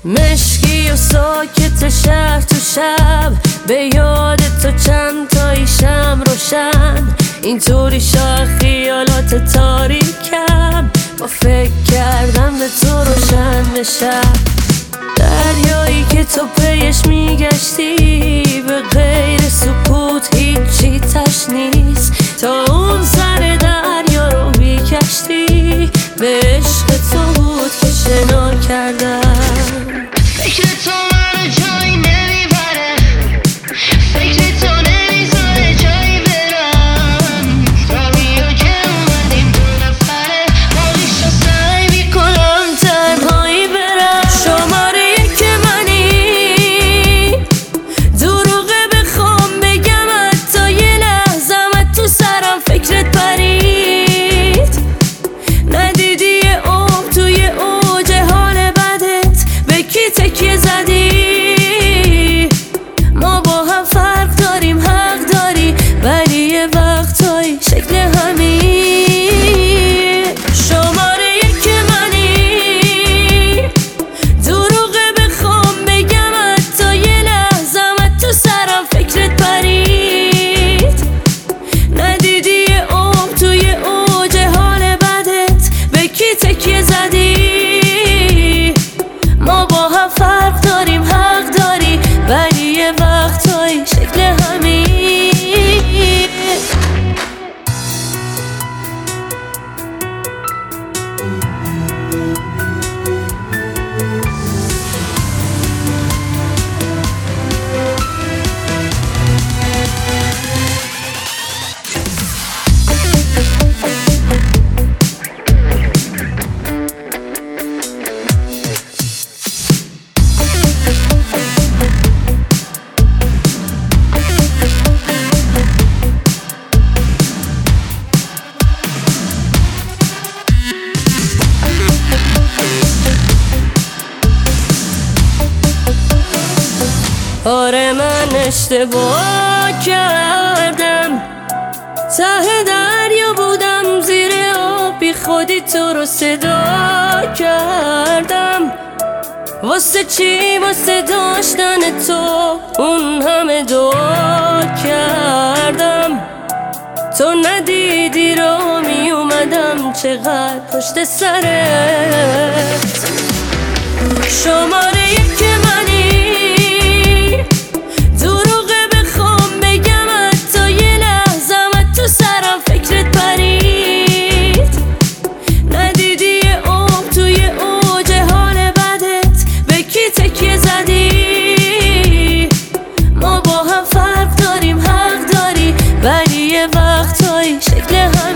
مشکی و ساکت شهر تو شب، به یاد تو چند تایی شم روشن. اینطوری شاه خیالات تاریکم، با فکر کردم به تو روشن بشم. دریایی که تو پیش میگشتی، به غیر سکوت هیچی تش نیست. تا اون سر دریا رو بیکشتی، به عشق تو بود که شنا کردم. فکر تو منو جایی نمیبره، فکر تو نمیذاره جایی برم. راهیو که اومدیم دو نفره، باقیشو سعی میکنم تنهایی برم. شماره یک منی، دروغه بخوام بگم حتی یه لحظمت تو سرم فکرت پرید. ندیدی یه عمر توی اوج حال بدت به کی تکیه زدی. ما با هم فرق داریم، حق داری، ولی یه وقتایی شکل همین. شماره یک منی، دروغه بخوام بگم حتی یه لحظمت تو سرم فکرت پرید. ندیدی یه عمر توی اوج حال بدت به کی تکیه زدی. ما با هم فرق داریم، حق داری، ولی یه وقتایی شکل همین. آره من اشتباه کردم، ته دریا بودم زیر آب، بی خودی تو رو صدا کردم. واسه چی؟ واسه داشتن تو اون همه دعا کردم. تو ندیدی رو می اومدم چقدر پشت سرت. شماره یک منی، دروغه بخوام بگم حتی یه لحظمت تو سرم فکرت پرید. ندیدی یه عمر توی اوج حال بدت به کی تکیه زدی. ما با هم فرق داریم، حق داری، ولی یه وقتایی شکل هم